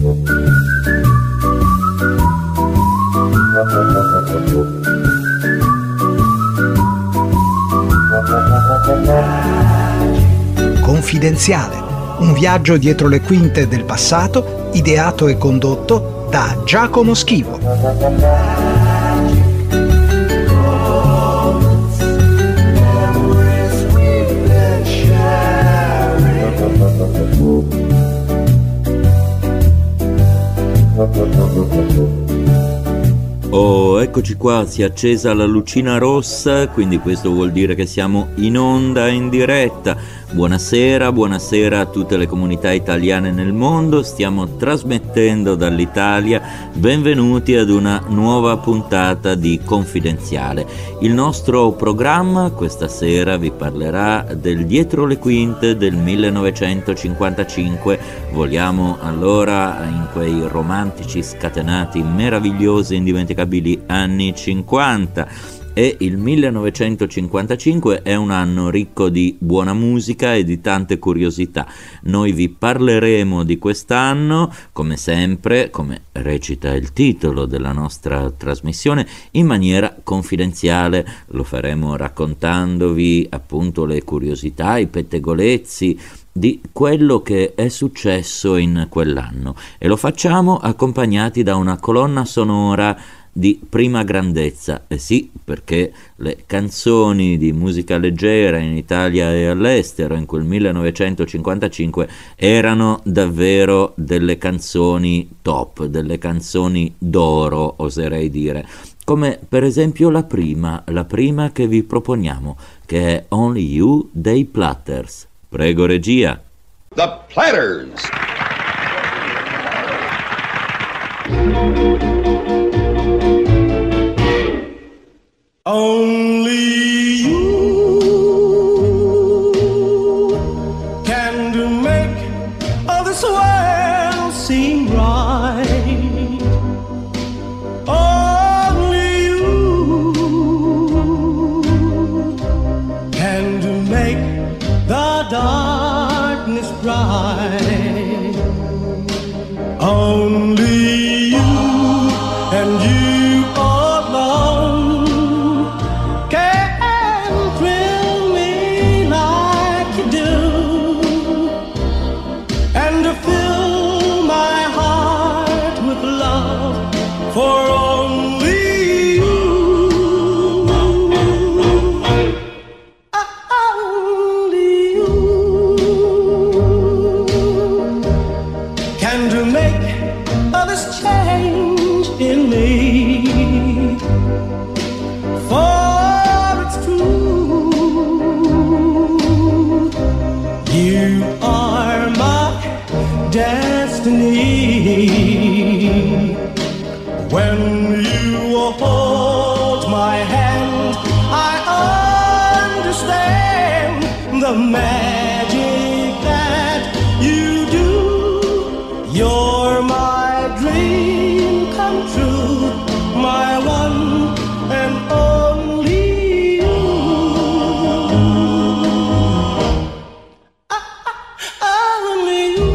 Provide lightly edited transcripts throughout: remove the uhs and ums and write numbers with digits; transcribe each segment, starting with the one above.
Confidenziale, un viaggio dietro le quinte del passato, ideato e condotto da Giacomo Schivo. Oh, eccoci qua, si è accesa la lucina rossa, quindi questo vuol dire che siamo in onda, in diretta. Buonasera, buonasera a tutte le comunità italiane nel mondo, stiamo trasmettendo dall'Italia, benvenuti ad una nuova puntata di Confidenziale. Il nostro programma questa sera vi parlerà del dietro le quinte del 1955, voliamo allora in quei romantici, scatenati, meravigliosi, indimenticabili anni 50. E il 1955 è un anno ricco di buona musica e di tante curiosità. Noi vi parleremo di quest'anno, come sempre, come recita il titolo della nostra trasmissione, in maniera confidenziale. Lo faremo raccontandovi appunto le curiosità, i pettegolezzi di quello che è successo in quell'anno, e lo facciamo accompagnati da una colonna sonora di prima grandezza. Sì, perché le canzoni di musica leggera in Italia e all'estero in quel 1955 erano davvero delle canzoni top, delle canzoni d'oro, oserei dire, come per esempio la prima che vi proponiamo, che è Only You dei Platters. Prego, regia. The Platters. Only you can do make all this world seem right. Only you can do make the darkness bright. Only you and you alone for only you, only you can do make all this change in me. For it's true, you are my destiny. When you hold my hand, I understand the magic that you do. You're my dream come true, my one and only you. Only you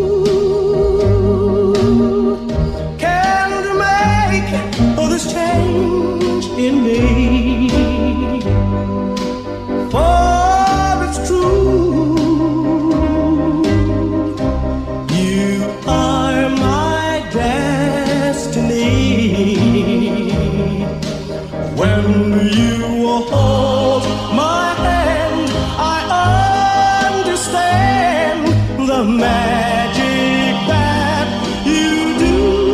all this change in me. For it's true, you are my destiny. When you hold my hand, I understand the magic that you do.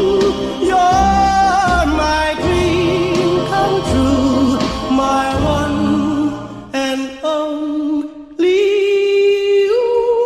You're my dream come true, my one and only you.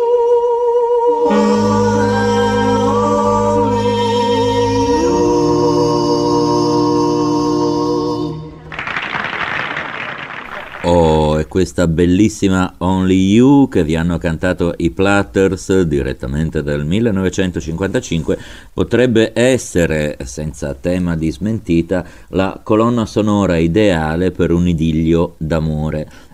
Oh, e questa bellissima Only You che vi hanno cantato i Platters direttamente dal 1955 potrebbe essere, senza tema di smentita, la colonna sonora ideale per un idillio d'amore.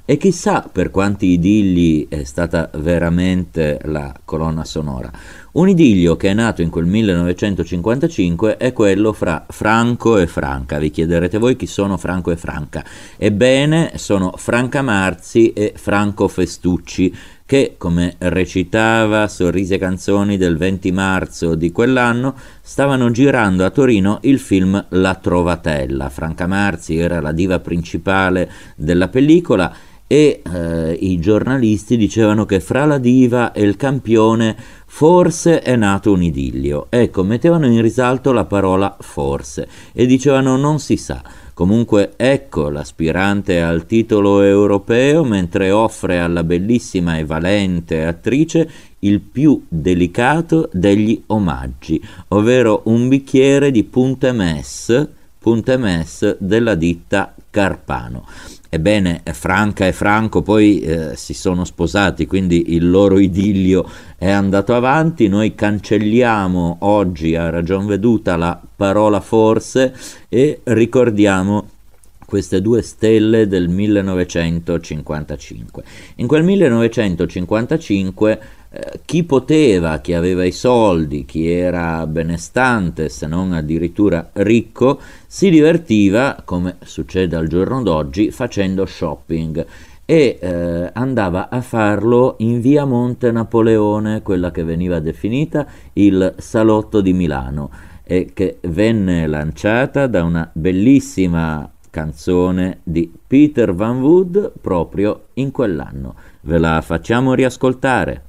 E chissà per quanti idilli è stata veramente la colonna sonora. Un idillio che è nato in quel 1955 è quello fra Franco e Franca. Vi chiederete voi chi sono Franco e Franca? Ebbene, sono Franca Marzi e Franco Festucci, che, come recitava Sorrisi e canzoni del 20 marzo di quell'anno, stavano girando a Torino il film La Trovatella. Franca Marzi era la diva principale della pellicola e i giornalisti dicevano che fra la diva e il campione forse è nato un idillio. Ecco, mettevano in risalto la parola forse e dicevano non si sa. Comunque ecco l'aspirante al titolo europeo mentre offre alla bellissima e valente attrice il più delicato degli omaggi, ovvero un bicchiere di Punte Mess della ditta Carpano. Ebbene, Franca e Franco poi si sono sposati, quindi il loro idillio è andato avanti. Noi cancelliamo oggi a ragion veduta la parola forse e ricordiamo queste due stelle del 1955. In quel 1955 chi poteva, chi aveva i soldi, chi era benestante, se non addirittura ricco, si divertiva, come succede al giorno d'oggi, facendo shopping e andava a farlo in via Monte Napoleone, quella che veniva definita il salotto di Milano e che venne lanciata da una bellissima canzone di Peter Van Wood proprio in quell'anno. Ve la facciamo riascoltare.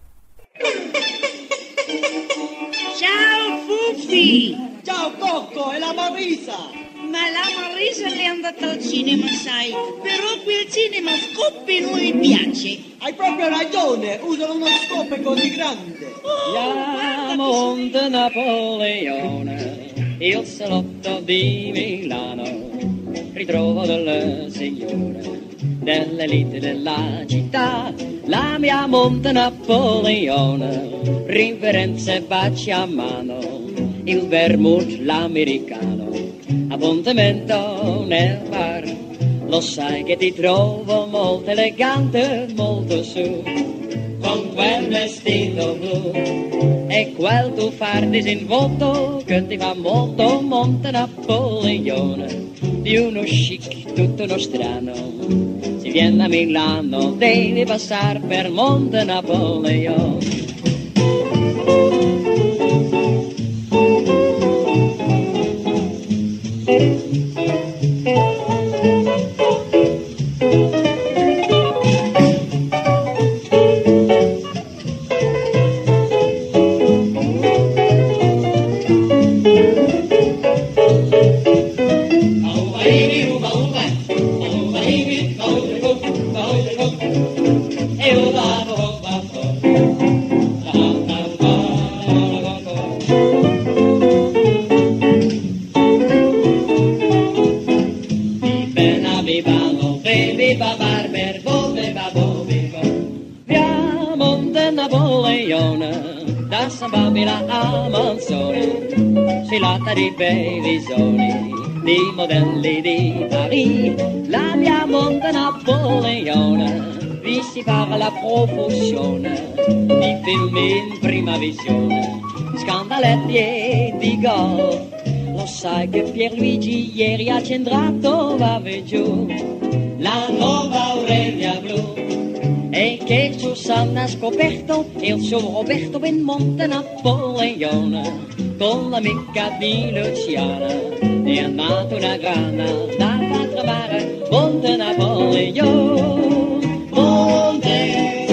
Ciao Fuffi! Ciao Cocco, è la Marisa! Ma la Marisa è andata al cinema, sai, però qui al cinema Scoppe non mi piace. Hai proprio ragione, usano uno scope così grande. La Monte Napoleone, il salotto di Milano, ritrovo delle signore dell'elite della città, la mia Monte Napoleone, riverenze e baci a mano, il vermouth l'americano, appuntamento nel bar, lo sai che ti trovo molto elegante, molto su, con quel vestito blu e quel tuo far disinvolto che ti fa molto Monte Napoleone, di uno chic tutto uno strano. Si viene a Milano, devi passare per Monte Napoleone. Di bei visori, di modelli di Paris, la mia Monte Napoleone, vi si fa la profusione di film in prima visione, scandaletti e di golf. Lo sai che Pierluigi ieri ha centrato, va giù, la nuova Aurelia blu, e che Susanna ha scoperto il suo Roberto in Monte Napoleone. Con l'amica di Luciana è andata una grana da far trovare Monte Napoleone, Monte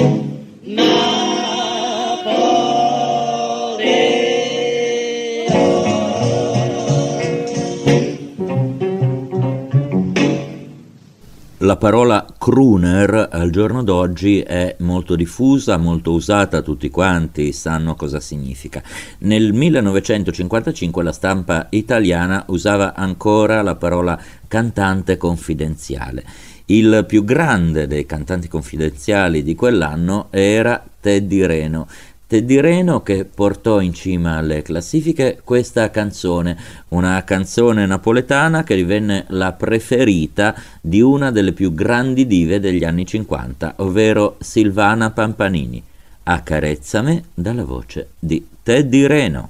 La parola crooner al giorno d'oggi è molto diffusa, molto usata, tutti quanti sanno cosa significa. Nel 1955 la stampa italiana usava ancora la parola cantante confidenziale. Il più grande dei cantanti confidenziali di quell'anno era Teddy Reno. Teddy Reno, che portò in cima alle classifiche questa canzone, una canzone napoletana che divenne la preferita di una delle più grandi dive degli anni 50, ovvero Silvana Pampanini. Accarezzame, dalla voce di Teddy Reno.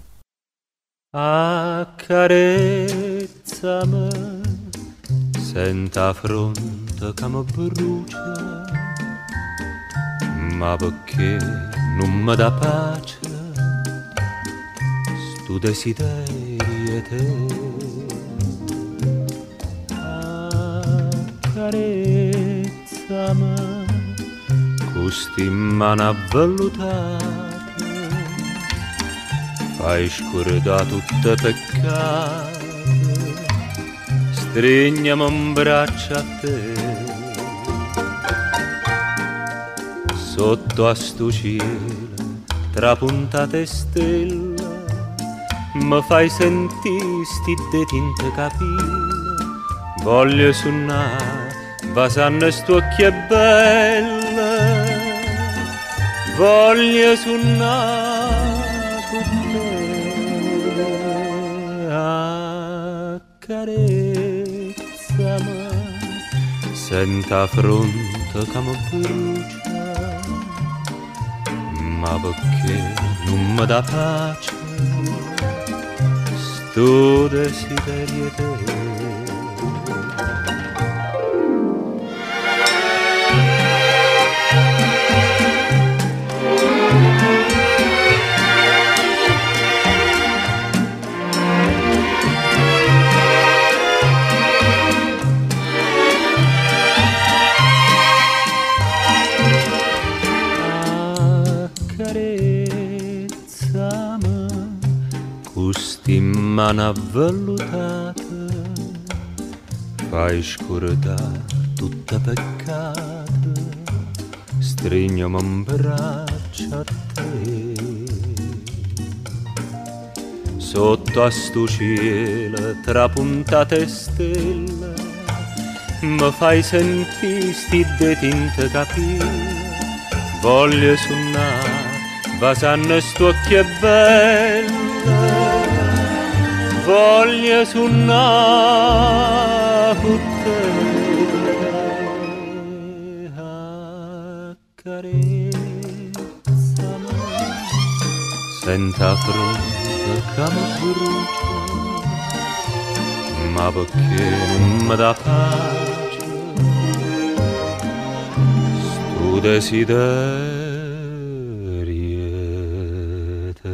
Accarezzame, senta fronte che mi brucia, ma perché non mi dà pace stu desiderio te. Accarezzame, custi mani avvellutate, fai scordare tutte peccate, stringiamo un braccio a te. Sotto a sto cielo, tra puntate stelle, mi fai sentire sti detinte capille. Voglio suonare, basanno sto occhie belle, voglio suonare con te. Accarezzami, senta fronte che mi brucia, ma perché non mi dà pace sto desiderio te. Mani avvellutate, fai scordare tutte peccate, stringiamo un braccio a te. Sotto a sto cielo, tra puntate stelle, mi fai sentire sti detinte capille. Voglio suonare, basanno sto occhie belle, voglio suonare con te. Accarezzami, senta fronte che mi brucia, ma perché non mi dà pace sto desiderio te.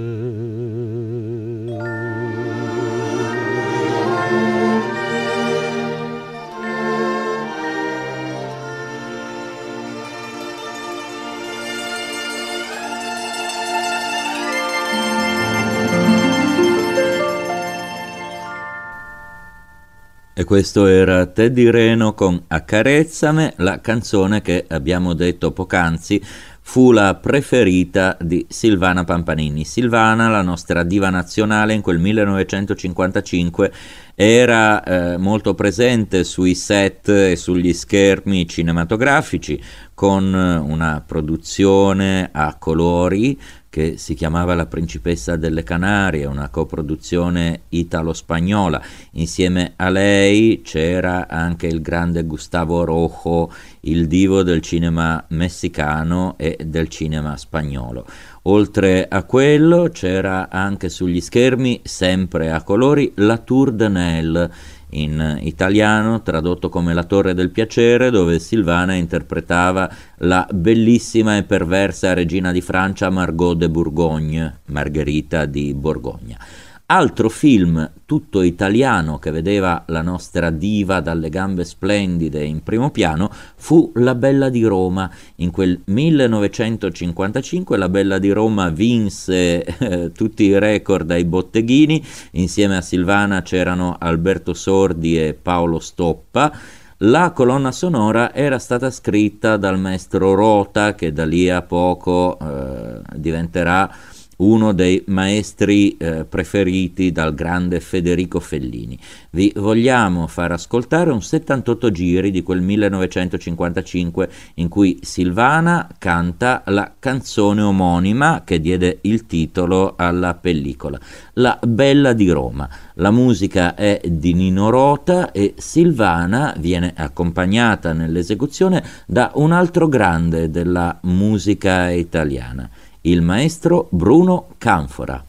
E questo era Teddy Reno con Accarezzame, la canzone che abbiamo detto poc'anzi fu la preferita di Silvana Pampanini. Silvana, la nostra diva nazionale, in quel 1955 era molto presente sui set e sugli schermi cinematografici con una produzione a colori che si chiamava La Principessa delle Canarie, una coproduzione italo-spagnola. Insieme a lei c'era anche il grande Gustavo Rojo, il divo del cinema messicano e del cinema spagnolo. Oltre a quello c'era anche sugli schermi, sempre a colori, La Tour de Nesle, in italiano tradotto come La Torre del Piacere, dove Silvana interpretava la bellissima e perversa regina di Francia Margot de Bourgogne, Margherita di Borgogna. Altro film tutto italiano che vedeva la nostra diva dalle gambe splendide in primo piano fu La Bella di Roma. In quel 1955 La Bella di Roma vinse tutti i record ai botteghini. Insieme a Silvana c'erano Alberto Sordi e Paolo Stoppa. La colonna sonora era stata scritta dal maestro Rota, che da lì a poco diventerà uno dei maestri preferiti dal grande Federico Fellini. Vi vogliamo far ascoltare un 78 giri di quel 1955 in cui Silvana canta la canzone omonima che diede il titolo alla pellicola, La Bella di Roma. La musica è di Nino Rota e Silvana viene accompagnata nell'esecuzione da un altro grande della musica italiana, il maestro Bruno Canfora.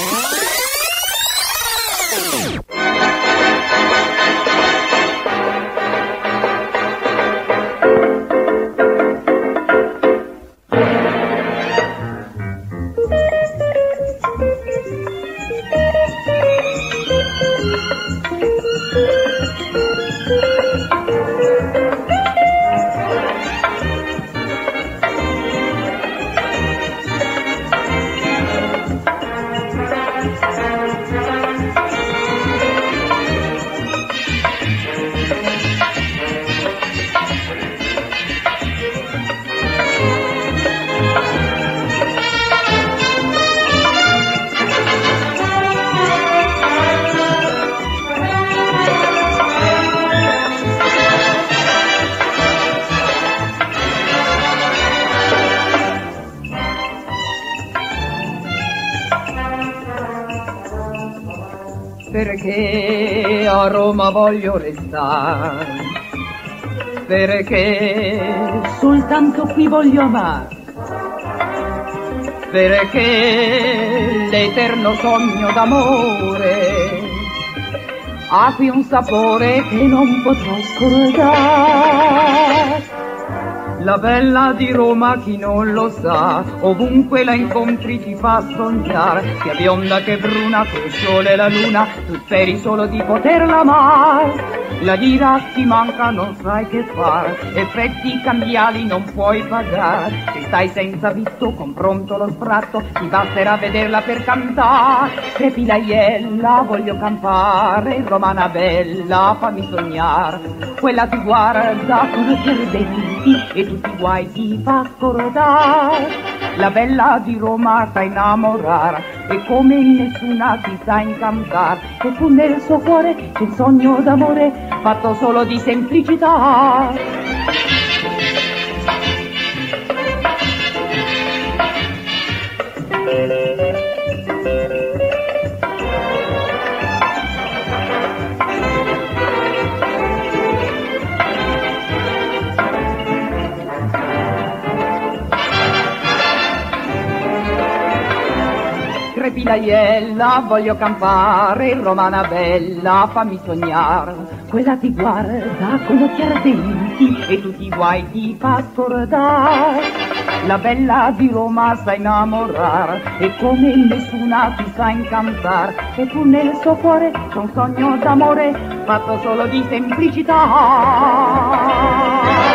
Perché a Roma voglio restare, perché soltanto qui voglio amare, perché l'eterno sogno d'amore ha qui un sapore che non potrò scordare. La bella di Roma chi non lo sa, ovunque la incontri ti fa sognare, sia bionda che bruna, col sole e la luna, tu speri solo di poterla amare. La lira ti manca, non sai che fare, effetti cambiali non puoi pagare. Se stai senza visto, con pronto lo sfratto, ti basterà vederla per cantare. Crepi la iella, voglio campare, romana bella, fammi sognare. Quella ti guarda con occhi ardenti e tutti i guai ti fa scordare. La bella di Roma sa innamorare e come nessuna ti sa incantare. E fu nel suo cuore c'è un sogno d'amore fatto solo di semplicità. Crepi la iella, voglio campare, romana bella, fammi sognare. Quella ti guarda con occhi ardenti e tutti i guai ti fa scordare. La bella di Roma sa innamorare e come nessuna ti sa incantare. E tu nel suo cuore c'è un sogno d'amore fatto solo di semplicità.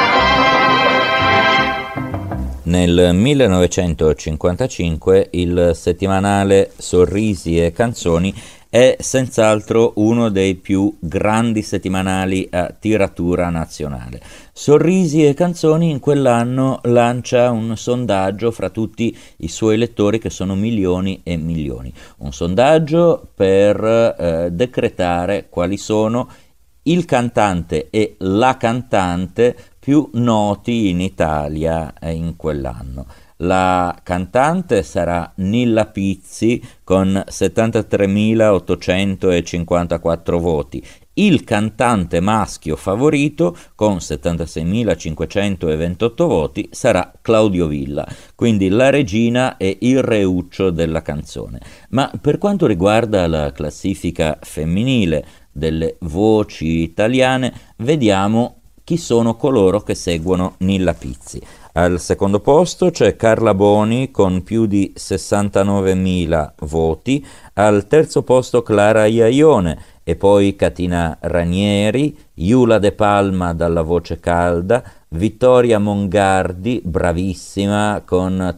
Nel 1955 il settimanale Sorrisi e Canzoni è senz'altro uno dei più grandi settimanali a tiratura nazionale. Sorrisi e Canzoni in quell'anno lancia un sondaggio fra tutti i suoi lettori, che sono milioni e milioni. Un sondaggio per decretare quali sono il cantante e la cantante più noti in Italia in quell'anno. La cantante sarà Nilla Pizzi con 73.854 voti. Il cantante maschio favorito con 76.528 voti sarà Claudio Villa, quindi la regina e il reuccio della canzone. Ma per quanto riguarda la classifica femminile delle voci italiane, vediamo chi sono coloro che seguono Nilla Pizzi. Al secondo posto c'è Carla Boni con più di 69.000 voti, al terzo posto Clara Iaione e poi Catina Ranieri, Iula De Palma dalla voce calda, Vittoria Mongardi, bravissima, con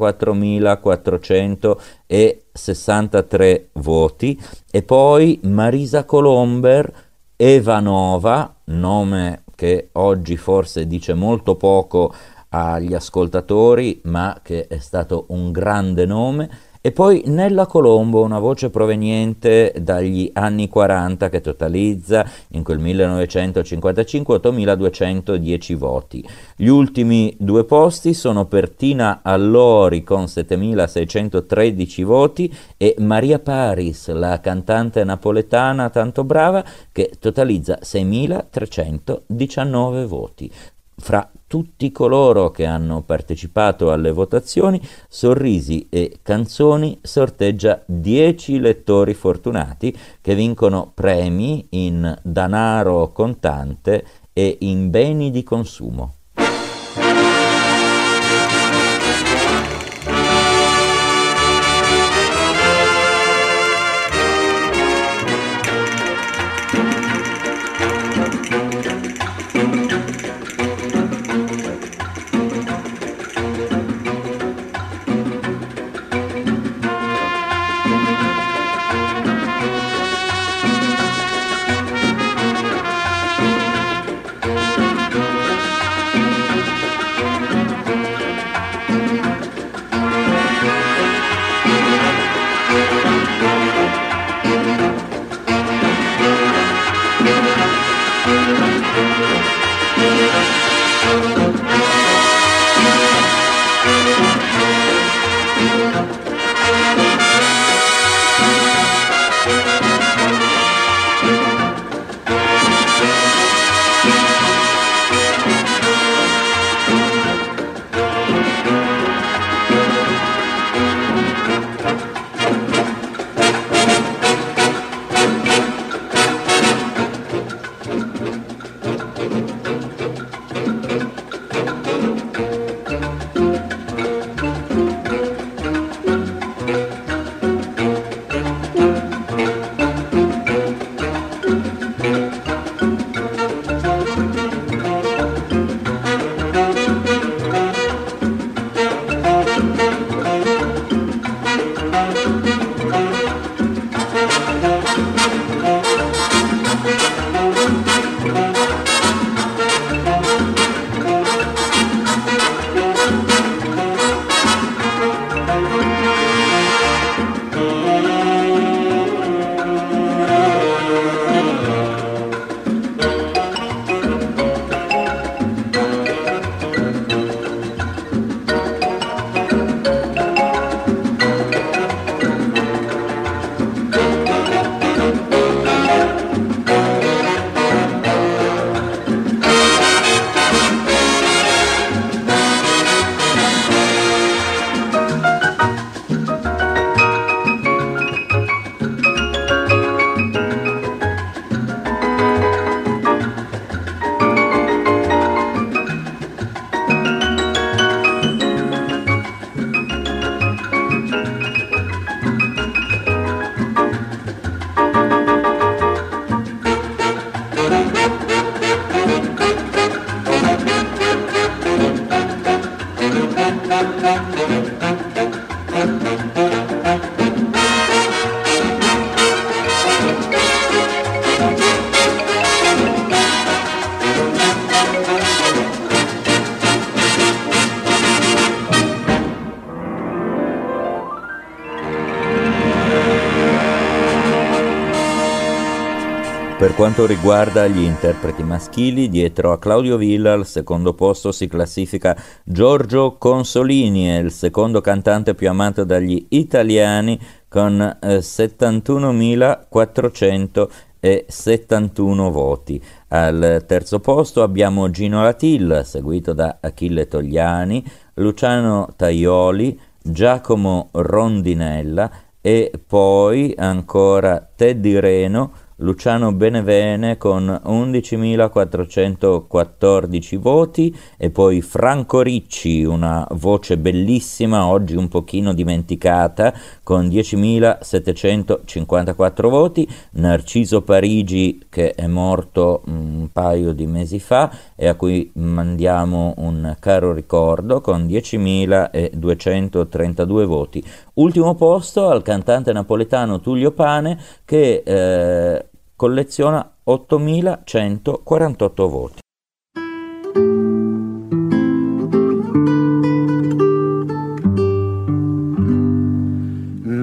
34.463 voti, e poi Marisa Colomber, Eva Nova, nome che oggi forse dice molto poco agli ascoltatori, ma che è stato un grande nome. E poi Nella Colombo, una voce proveniente dagli anni 40 che totalizza in quel 1955 8.210 voti. Gli ultimi due posti sono per Tina Allori con 7.613 voti e Maria Paris, la cantante napoletana tanto brava, che totalizza 6.319 voti. Fra tutti coloro che hanno partecipato alle votazioni, Sorrisi e Canzoni sorteggia 10 lettori fortunati che vincono premi in denaro contante e in beni di consumo. Per quanto riguarda gli interpreti maschili, dietro a Claudio Villa al secondo posto si classifica Giorgio Consolini, è il secondo cantante più amato dagli italiani con 71.471 voti. Al terzo posto abbiamo Gino Latilla, seguito da Achille Togliani, Luciano Tajoli, Giacomo Rondinella e poi ancora Teddy Reno, Luciano Benevene con 11.414 voti e poi Franco Ricci, una voce bellissima, oggi un pochino dimenticata, con 10.754 voti, Narciso Parigi che è morto un paio di mesi fa e a cui mandiamo un caro ricordo con 10.232 voti. Ultimo posto al cantante napoletano Tullio Pane che colleziona 8.148 voti.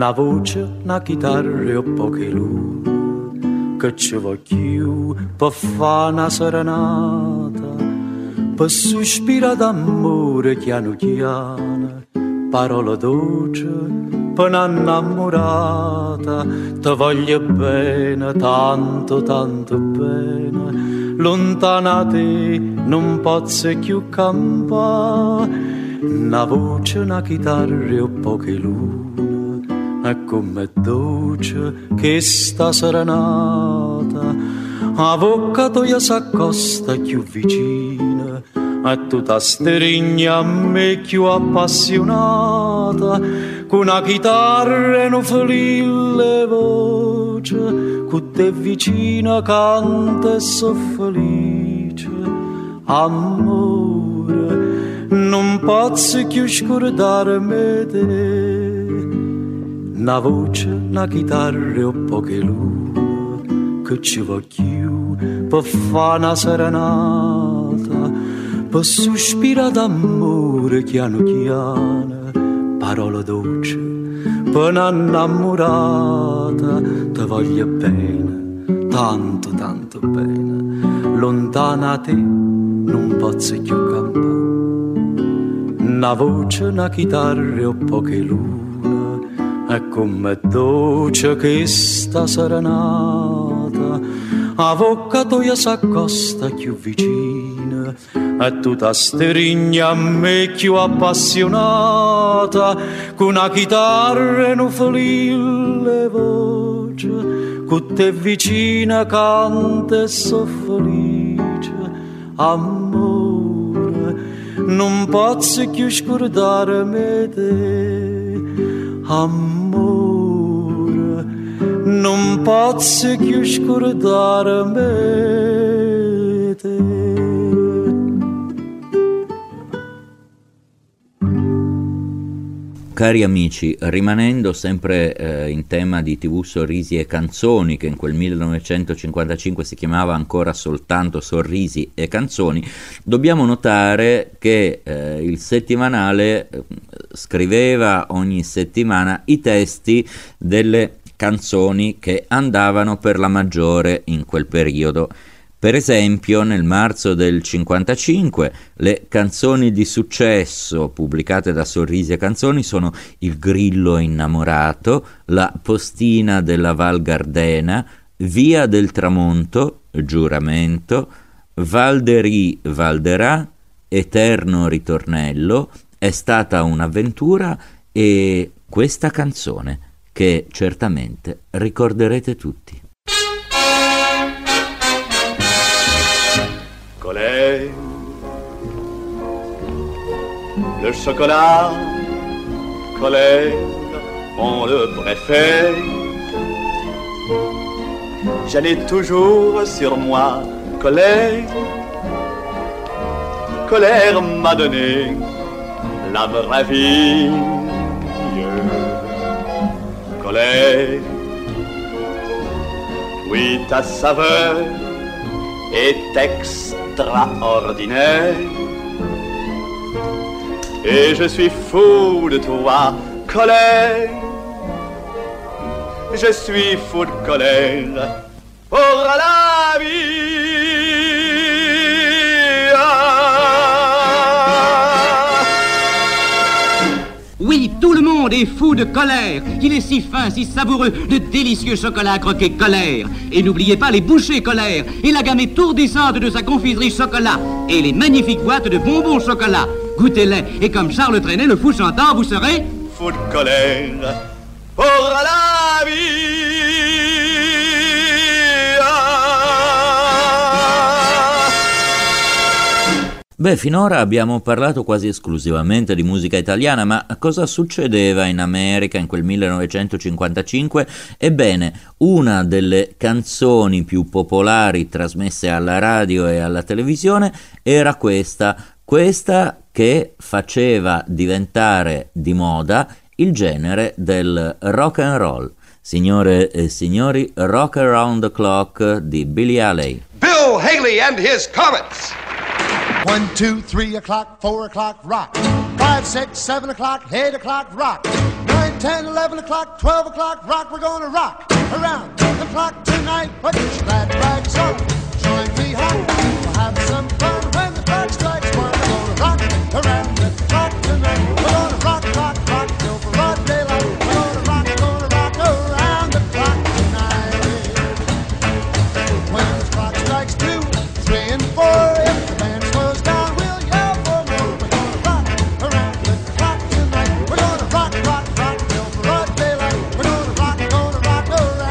una voce, una chitarra e un poche lune, che ci voglio per fare una serenata, per sospirare d'amore chiano chiano, parola dolce per un'innamorata. Ti voglio bene, tanto tanto bene, lontana te non posso più campare. Una voce, una chitarra e un poche lune, è come dolce che sta serenata. Avvocato io s'accosta più vicina, e tu ti stringi a me più appassionata, con una chitarra e una felice voce, con te vicina canta e so felice. Amore, non posso più scordarmi te. Una voce, una chitarra e un poche lune, che ci voglio per fare una serenata, per sospirare d'amore chiano chiano, parola dolce per un'innamorata. Ti voglio bene, tanto tanto bene, lontana te non posso più campare. Una voce, una chitarra e un poche lune, è come dolce che sta serenata. Avvocato io s'accosta più vicina, e tu ti stringi a me più appassionata, con una chitarra e una felice voce, con te vicina canta e so felice. Amore, non posso più scordarmi te. Amore, non posso più scordarmi te. Cari amici, rimanendo sempre in tema di TV Sorrisi e Canzoni, che in quel 1955 si chiamava ancora soltanto Sorrisi e Canzoni, dobbiamo notare che il settimanale scriveva ogni settimana i testi delle canzoni che andavano per la maggiore in quel periodo. Per esempio, nel marzo del 55 le canzoni di successo pubblicate da Sorrisi e Canzoni sono Il grillo innamorato, La postina della Val Gardena, Via del tramonto, Giuramento, Valderì Valderà, Eterno ritornello, È stata un'avventura e questa canzone che certamente ricorderete tutti. Colère, le chocolat, colère, on le préfère. J'en ai toujours sur moi, colère, colère m'a donné la ravie. Colère, oui ta saveur est extraordinaire, et je suis fou de toi, colère. Je suis fou de colère pour la vie. Oui, tout le monde est fou de colère. Il est si fin, si savoureux, de délicieux chocolat croqué colère. Et n'oubliez pas les bouchées colère et la gamme étourdissante de sa confiserie chocolat et les magnifiques boîtes de bonbons chocolat. Goûtez-les et comme Charles Trenet, le fou chantant, vous serez fou de colère pour la vie. Beh, finora abbiamo parlato quasi esclusivamente di musica italiana, ma cosa succedeva in America in quel 1955? Ebbene, una delle canzoni più popolari trasmesse alla radio e alla televisione era questa che faceva diventare di moda il genere del rock and roll. Signore e signori, Rock Around the Clock di Billy Haley. Bill Haley and his Comets. 1, 2, 3 o'clock, 4 o'clock, rock. 5, 6, 7 o'clock, 8 o'clock, rock. 9, 10, 11 o'clock, 12 o'clock, rock, we're gonna rock around the clock tonight. Put your glad rags on, join me home. We'll have some fun when the clock strikes one. We're gonna rock around the clock tonight. We're gonna rock, rock, rock till broad daylight. We're gonna rock around the clock tonight. When the clock strikes 2, 3, and 4, if the band slows down, we'll yell for more. We're gonna rock around the clock tonight. We're gonna rock, rock, rock till broad daylight. We're gonna rock around the clock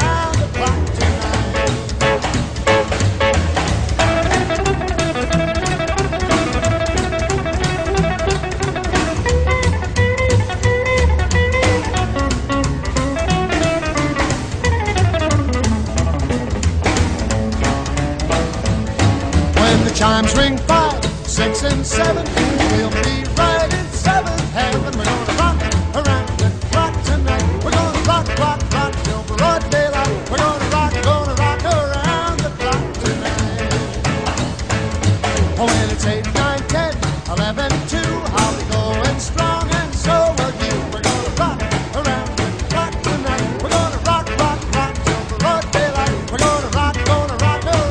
chimes ring 5, 6, and 7. We'll be right in 7th heaven. We're gonna rock around the clock tonight. We're gonna rock, rock, rock till broad daylight. We're gonna rock around the clock tonight. Oh, when it's 8, 9, 10, 11, 2, I'll be going strong, and so will you. We're gonna rock around the clock tonight. We're gonna rock, rock, rock till broad daylight. We're gonna rock around the clock tonight.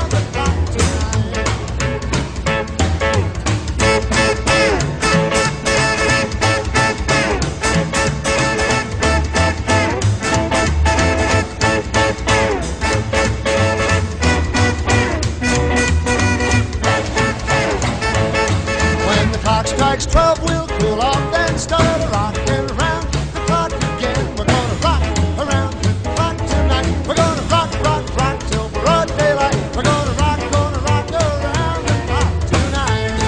Strikes 12, we'll cool off, then start rocking around the clock again. We're gonna rock around the clock tonight. We're gonna rock, rock, rock till broad daylight. We're gonna rock around the clock tonight.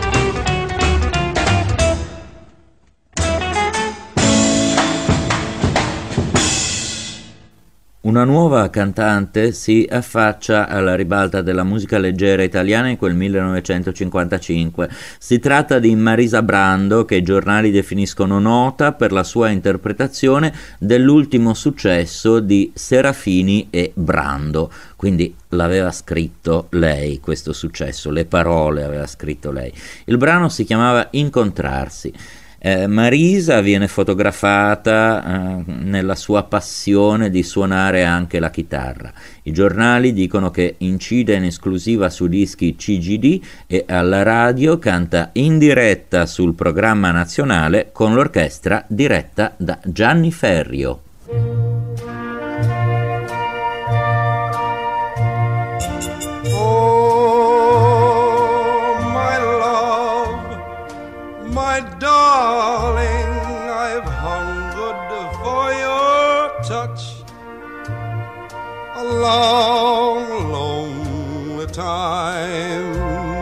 Una nuova cantante si affaccia alla ribalta della musica leggera italiana in quel 1955. Si tratta di Marisa Brando, che i giornali definiscono nota per la sua interpretazione dell'ultimo successo di Serafini e Brando. Quindi l'aveva scritto lei questo successo, le parole aveva scritto lei. Il brano si chiamava Incontrarsi. Marisa viene fotografata nella sua passione di suonare anche la chitarra. I giornali dicono che incide in esclusiva su dischi CGD e alla radio canta in diretta sul programma nazionale con l'orchestra diretta da Gianni Ferrio. My darling, I've hungered for your touch a long, long time.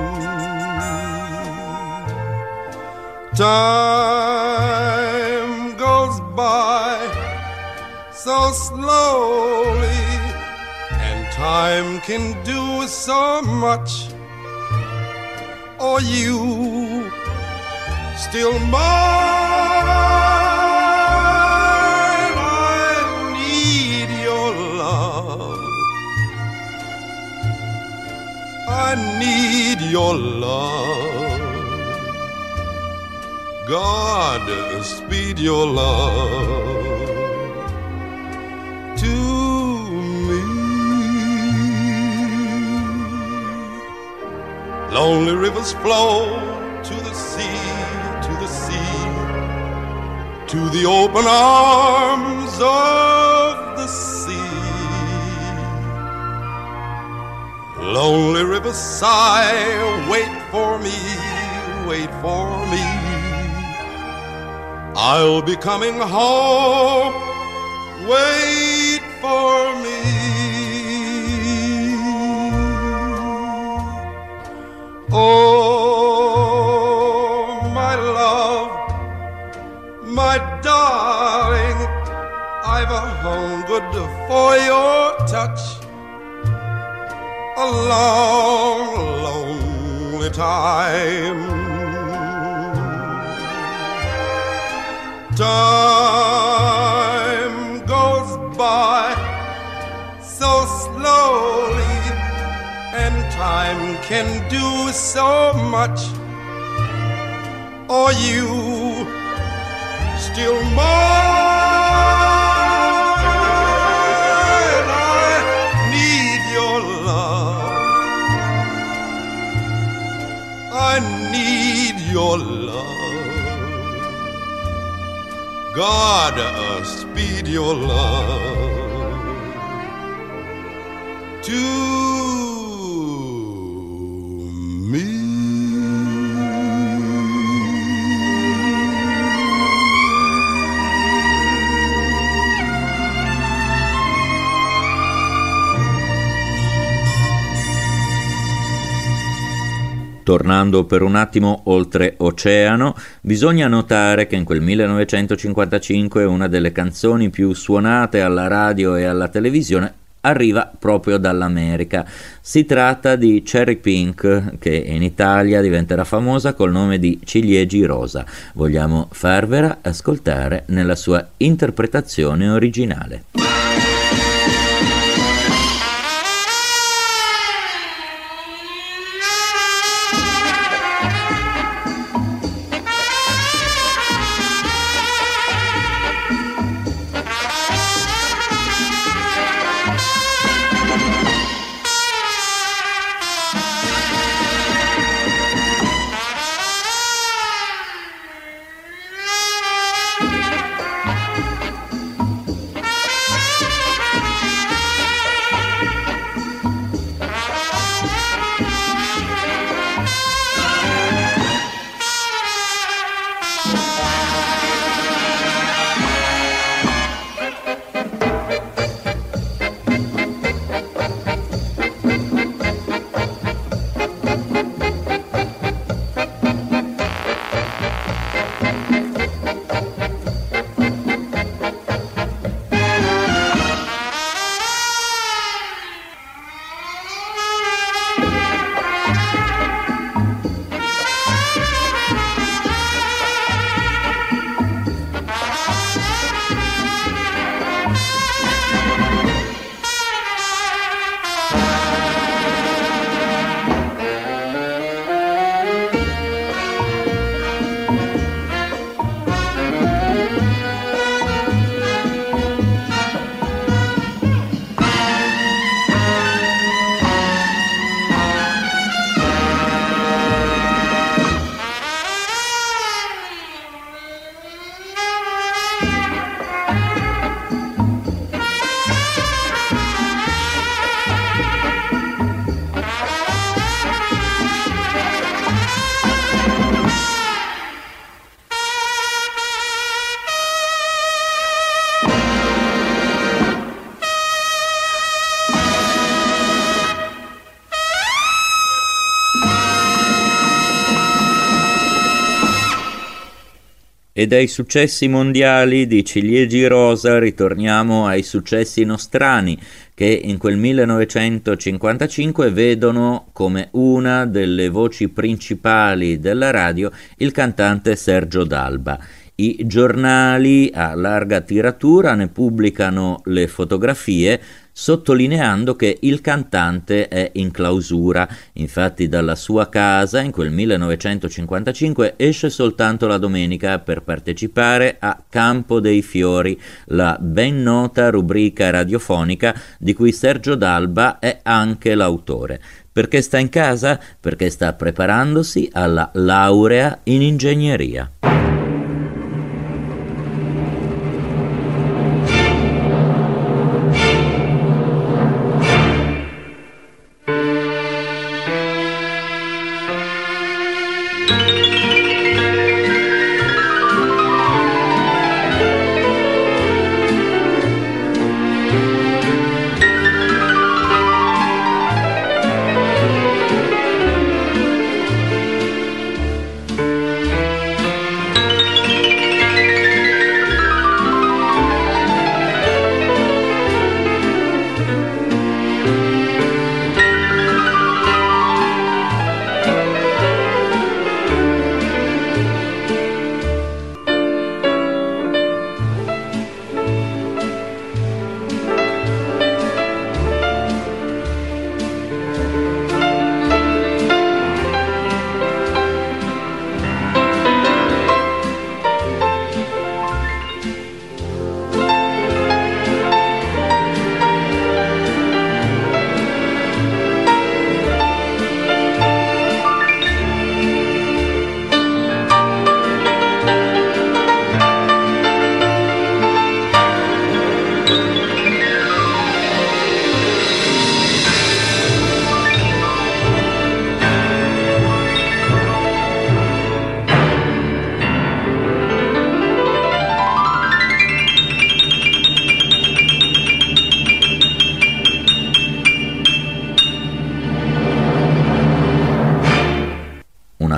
Time goes by so slowly, and time can do so much. Oh, you still mine. I need your love. I need your love. God, speed your love to me. Lonely rivers flow to the sea, to the open arms of the sea. Lonely rivers sigh, wait for me, wait for me. I'll be coming home, wait for me. Oh, my love, my darling, I've hungered for your touch a long, lonely time. Time goes by so slowly, and time can do so much. Oh, you still mine. I need your love. I need your love. God, speed your love to me. Tornando per un attimo oltre oceano, bisogna notare che in quel 1955 una delle canzoni più suonate alla radio e alla televisione arriva proprio dall'America. Si tratta di Cherry Pink, che in Italia diventerà famosa col nome di Ciliegi Rosa. Vogliamo farvela ascoltare nella sua interpretazione originale. E dai successi mondiali di Ciliegi Rosa ritorniamo ai successi nostrani, che in quel 1955 vedono come una delle voci principali della radio il cantante Sergio D'Alba. I giornali a larga tiratura ne pubblicano le fotografie, sottolineando che il cantante è in clausura. Infatti dalla sua casa in quel 1955 esce soltanto la domenica per partecipare a Campo dei Fiori, la ben nota rubrica radiofonica di cui Sergio D'Alba è anche l'autore. Perché sta in casa? Perché sta preparandosi alla laurea in ingegneria.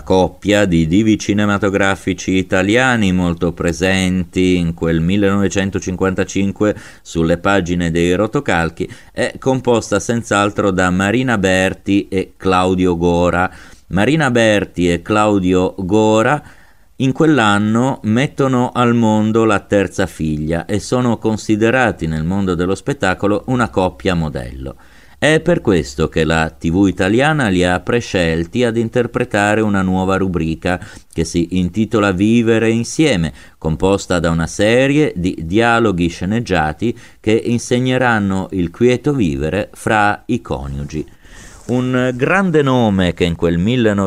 coppia di divi cinematografici italiani molto presenti in quel 1955 sulle pagine dei rotocalchi, è composta senz'altro da Marina Berti e Claudio Gora. Marina Berti e Claudio Gora in quell'anno mettono al mondo la terza figlia e sono considerati nel mondo dello spettacolo una coppia modello. È per questo che la TV italiana li ha prescelti ad interpretare una nuova rubrica che si intitola Vivere insieme, composta da una serie di dialoghi sceneggiati che insegneranno il quieto vivere fra i coniugi. Un grande nome che in quel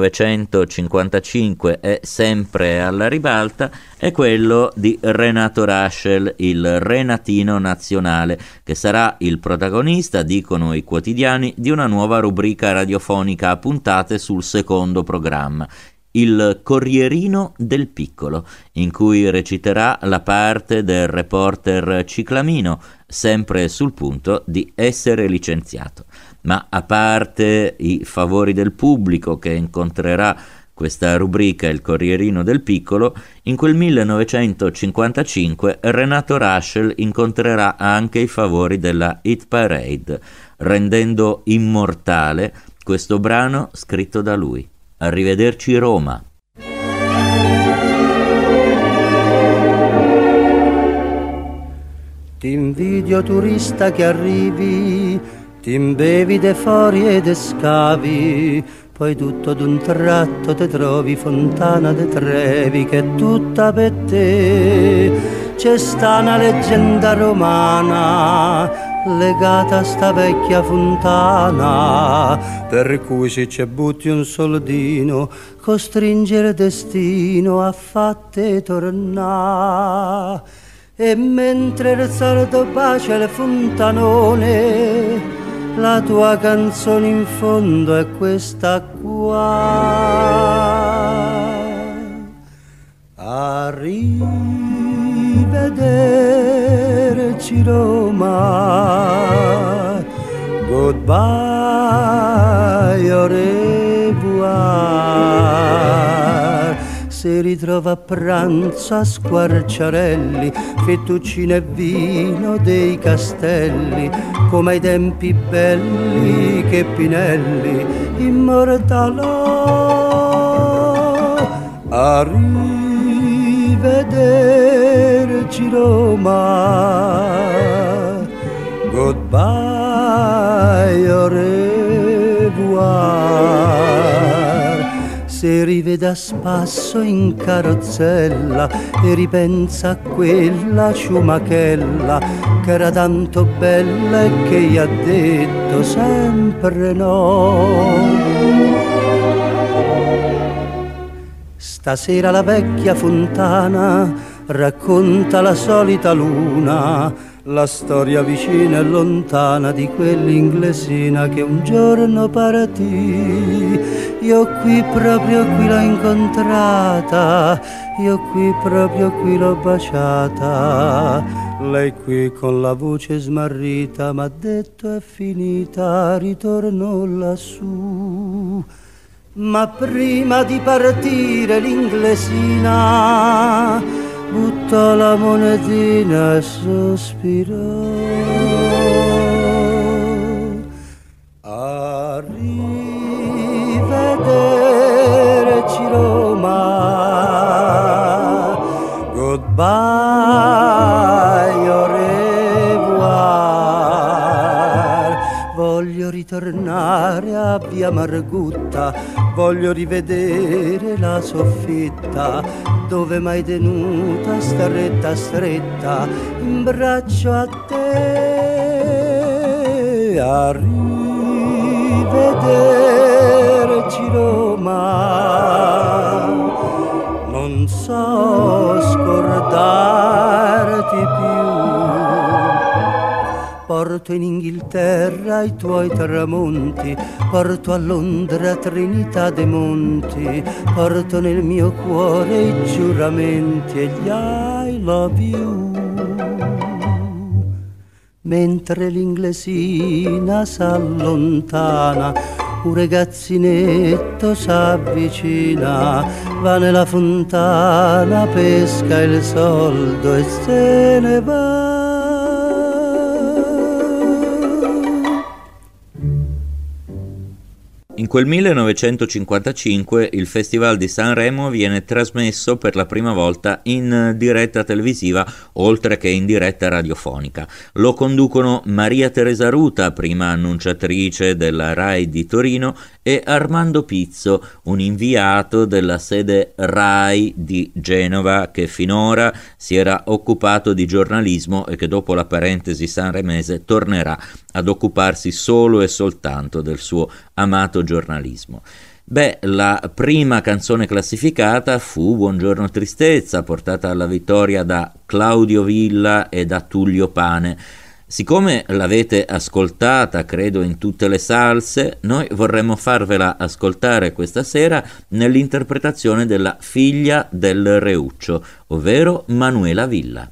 1955 è sempre alla ribalta è quello di Renato Raschel, il Renatino nazionale, che sarà il protagonista, dicono i quotidiani, di una nuova rubrica radiofonica a puntate sul secondo programma, il Corrierino del Piccolo, in cui reciterà la parte del reporter ciclamino, sempre sul punto di essere licenziato. Ma a parte i favori del pubblico che incontrerà questa rubrica, il Corrierino del Piccolo, in quel 1955 Renato Raschel incontrerà anche i favori della Hit Parade, rendendo immortale questo brano scritto da lui. Arrivederci Roma. Ti invidio turista che arrivi, ti imbevi de fori e de scavi, poi tutto d'un tratto te trovi Fontana de Trevi che è tutta per te. C'è sta una leggenda romana legata a sta vecchia fontana, per cui se ci butti un soldino costringe il destino a fatte tornare. E mentre il sardo bacia il fontanone, la tua canzone in fondo è questa qua. Arrivederci Roma, goodbye, au revoir. Si ritrova a pranzo a Squarciarelli, fettuccine e vino dei castelli, come ai tempi belli che Pinelli immortalò. Arrivederci Roma, goodbye, au revoir. Se rivede a spasso in carrozzella e ripensa a quella ciumachella che era tanto bella e che gli ha detto sempre no. Stasera la vecchia fontana racconta la solita luna, la storia vicina e lontana di quell'inglesina che un giorno partì. Io qui proprio qui l'ho incontrata, io qui proprio qui l'ho baciata. Lei qui con la voce smarrita m'ha detto è finita, ritorno lassù. Ma prima di partire l'inglesina buttò la monetina e sospirò. Arrivederci Roma, goodbye, au revoir. Voglio ritornare a via Margutta, voglio rivedere la soffitta dove m'hai tenuta stretta stretta in braccio a te. Arrivederci Roma, non so scordarti più. Porto in Inghilterra i tuoi tramonti, porto a Londra Trinità dei Monti, porto nel mio cuore i giuramenti e gli I love you. Mentre l'inglesina s'allontana, un ragazzinetto s'avvicina, va nella fontana, pesca il soldo e se ne va. In quel 1955 il Festival di Sanremo viene trasmesso per la prima volta in diretta televisiva, oltre che in diretta radiofonica. Lo conducono Maria Teresa Ruta, prima annunciatrice della RAI di Torino, e Armando Pizzo, un inviato della sede RAI di Genova, che finora si era occupato di giornalismo e che dopo la parentesi sanremese tornerà ad occuparsi solo e soltanto del suo amato giornalismo. Beh, la prima canzone classificata fu Buongiorno Tristezza, portata alla vittoria da Claudio Villa e da Tullio Pane. Siccome l'avete ascoltata, credo, in tutte le salse, noi vorremmo farvela ascoltare questa sera nell'interpretazione della figlia del Reuccio, ovvero Manuela Villa.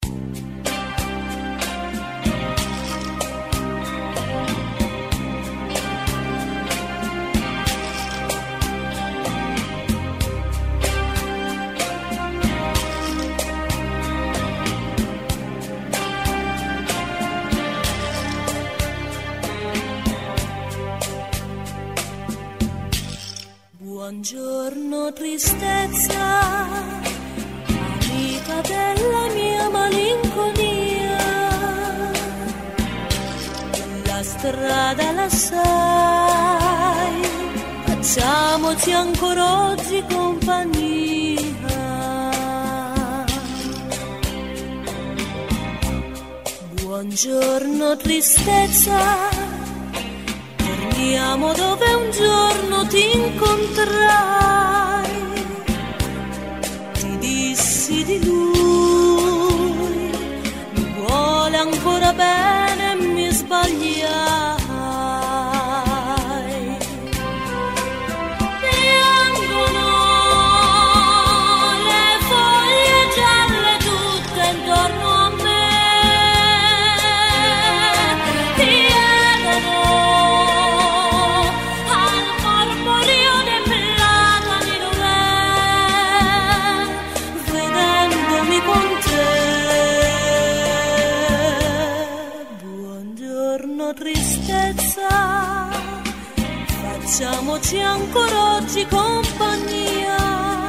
Buongiorno tristezza, amica della mia malinconia, la strada la sai, facciamoci ancora oggi compagnia. Buongiorno tristezza, torniamo dove un giorno ti incontrai, ti dissi di lui, mi vuole ancora bene e mi sbagliai. Piangono le foglie gialle tutte intorno a me, chiedono tristezza, facciamoci ancora oggi compagnia,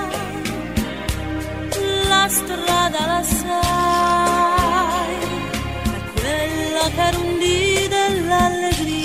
la strada la sai, è quella che era un dì dell'allegria.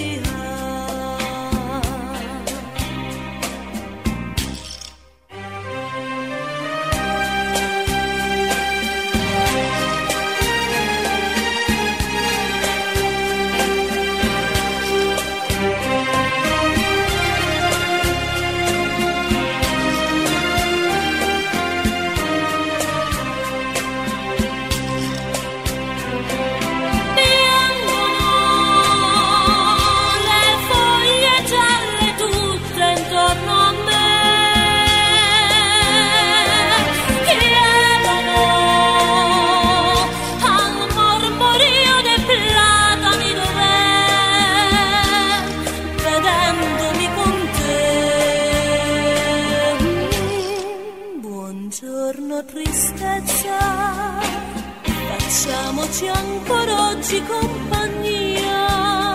Tristezza, facciamoci ancora oggi compagnia,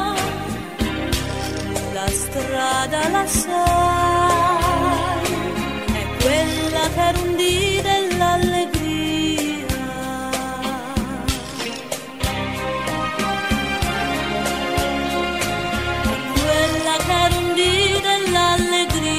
la strada la sai, è quella che era un dì dell'allegria. È quella che era un dì dell'allegria.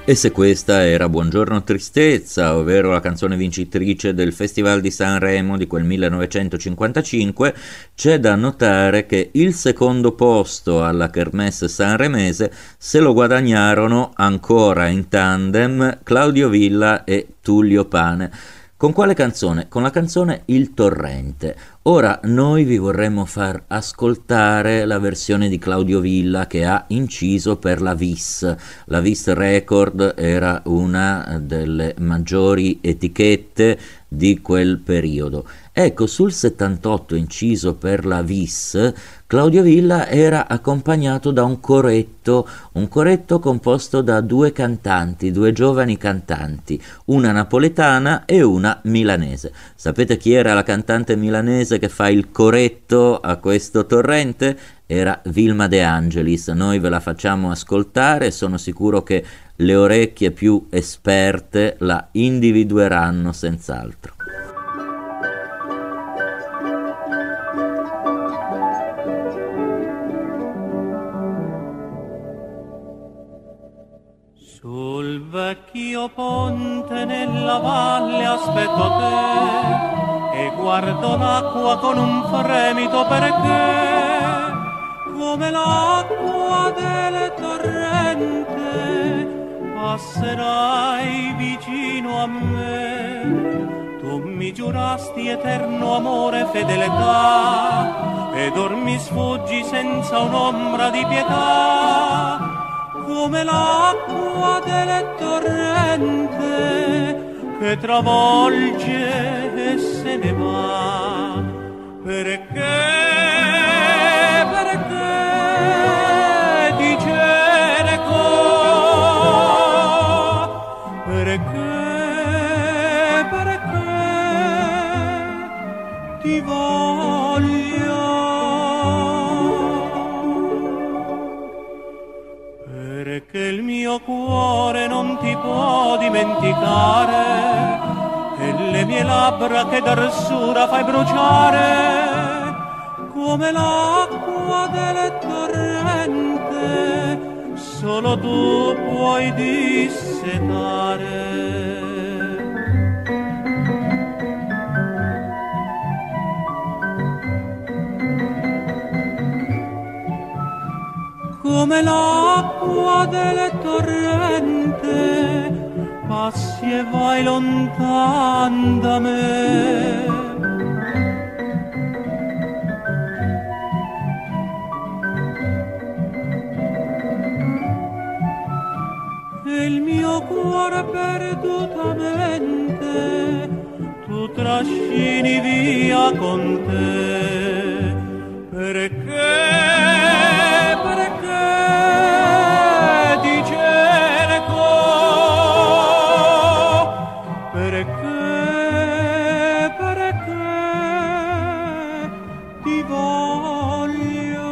E se questa era Buongiorno Tristezza, ovvero la canzone vincitrice del Festival di Sanremo di quel 1955, c'è da notare che il secondo posto alla Kermesse sanremese se lo guadagnarono ancora in tandem Claudio Villa e Tullio Pane. Con quale canzone? Con la canzone Il Torrente. Ora noi vi vorremmo far ascoltare la versione di Claudio Villa che ha inciso per la Vis. La Vis Record era una delle maggiori etichette di quel periodo. Ecco, sul 78 inciso per la Vis, Claudio Villa era accompagnato da un coretto composto da due cantanti, due giovani cantanti, una napoletana e una milanese. Sapete chi era la cantante milanese che fa il coretto a questo torrente? Era Vilma De Angelis. Noi ve la facciamo ascoltare, sono sicuro che le orecchie più esperte la individueranno senz'altro. Sul vecchio ponte nella valle aspetto te e guardo l'acqua con un fremito perché come l'acqua del torrente passerai vicino a me. Tu mi giurasti eterno amore e fedeltà ed or mi sfuggi senza un'ombra di pietà. Come l'acqua del torrente che travolge e se ne va. Perché ti cerco? Perché ti voglio? Perché il mio cuore non ti può dimenticare e le mie labbra che d'arsura fai bruciare come l'acqua del torrente solo tu puoi dissetare. Come l'acqua del torrente passi e vai lontan da me. E il mio cuore perdutamente tu trascini via con te. Perché ti cerco? Perché ti voglio?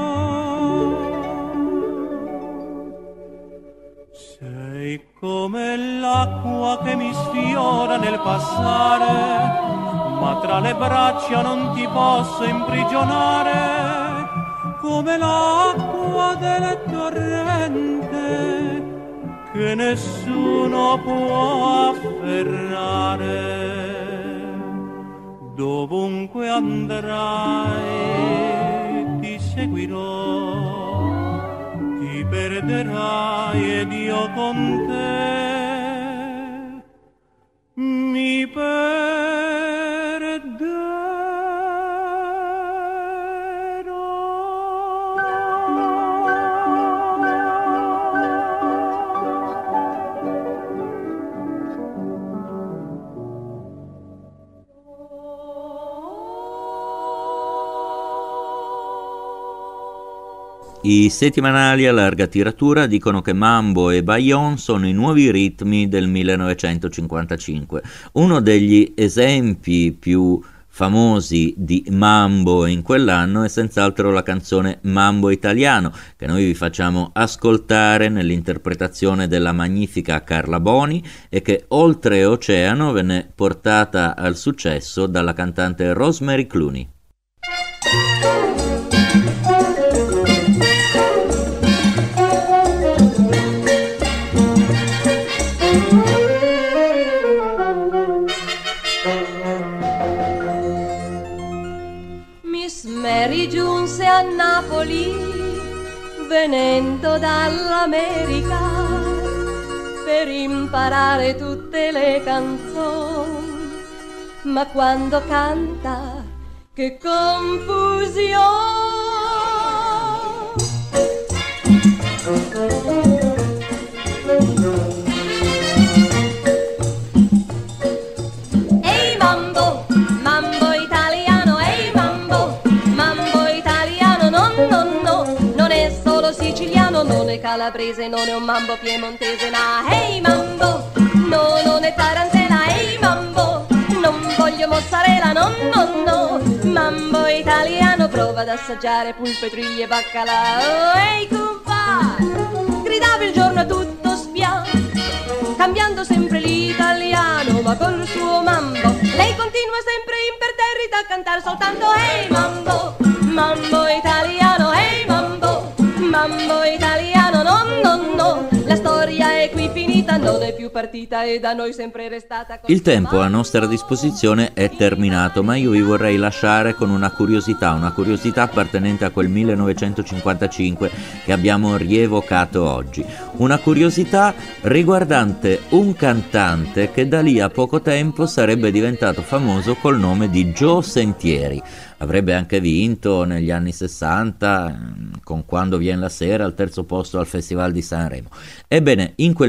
Sei come l'acqua che mi sfiora nel passare, ma tra le braccia non ti posso imprigionare. Come l'acqua del torrente che nessuno può afferrare. Dovunque andrai ti seguirò, ti perderai ed io con te mi perderò. I settimanali a larga tiratura dicono che mambo e baion sono i nuovi ritmi del 1955. Uno degli esempi più famosi di mambo in quell'anno è senz'altro la canzone Mambo Italiano, che noi vi facciamo ascoltare nell'interpretazione della magnifica Carla Boni e che oltreoceano venne portata al successo dalla cantante Rosemary Clooney. venendo dall'America per imparare tutte le canzoni, ma quando canta che confusione. Ehi mambo, mambo italiano, ehi mambo, mambo italiano, no, no, no, non è solo siciliano, non è calabrese, non è un mambo piemontese, ma ehi mambo, no, non è tarantella, ehi mambo, non voglio mozzarella, no, no, no, mambo italiano, prova ad assaggiare pulpe, triglie e baccalà. Ehi compà, gridava il giorno a tutto spiano, cambiando sempre l'italiano, ma col suo mambo lei continua sempre imperterrita a cantare soltanto ehi mambo, mambo italiano, ehi mambo, mambo italiano, no, no, no, la storia è qui finita, non è più partita e da noi sempre restata. Il tempo a nostra disposizione è terminato, ma io vi vorrei lasciare con una curiosità appartenente a quel 1955 che abbiamo rievocato oggi. Una curiosità riguardante un cantante che da lì a poco tempo sarebbe diventato famoso col nome di Joe Sentieri. Avrebbe anche vinto negli anni 60 con Quando viene la sera al terzo posto al Festival di Sanremo. Ebbene, in quel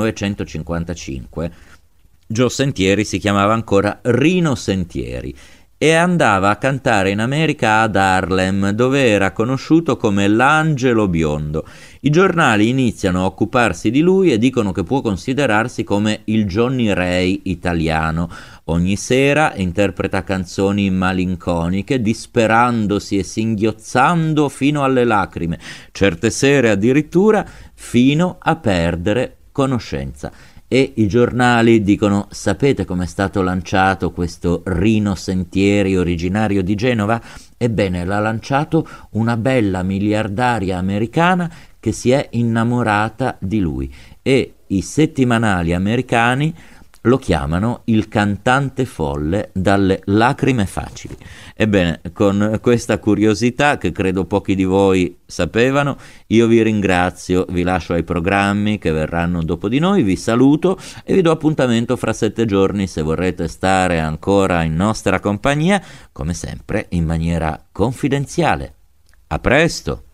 1955 Joe Sentieri si chiamava ancora Rino Sentieri e andava a cantare in America ad Harlem, dove era conosciuto come l'Angelo Biondo. I giornali iniziano a occuparsi di lui e dicono che può considerarsi come il Johnny Ray italiano. Ogni sera interpreta canzoni malinconiche, disperandosi e singhiozzando fino alle lacrime, certe sere addirittura fino a perdere conoscenza. E i giornali dicono: sapete com'è stato lanciato questo Rino Sentieri originario di Genova? Ebbene, l'ha lanciato una bella miliardaria americana che si è innamorata di lui, e i settimanali americani lo chiamano il cantante folle dalle lacrime facili. Ebbene, con questa curiosità che credo pochi di voi sapevano, io vi ringrazio, vi lascio ai programmi che verranno dopo di noi, vi saluto e vi do appuntamento fra 7 giorni se vorrete stare ancora in nostra compagnia, come sempre in maniera confidenziale. A presto!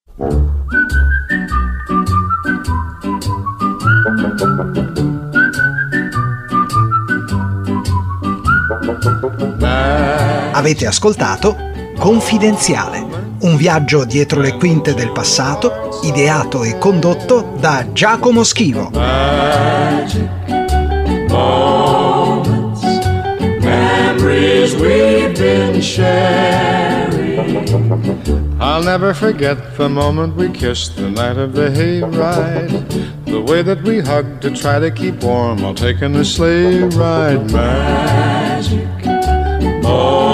Avete ascoltato Confidenziale, un viaggio dietro le quinte del passato, ideato e condotto da Giacomo Schivo. Magic moments, memories we've been sharing. I'll never forget the moment we kissed the night of the hayride, the way that we hugged to try to keep warm while taking the sleigh ride. Magic moments.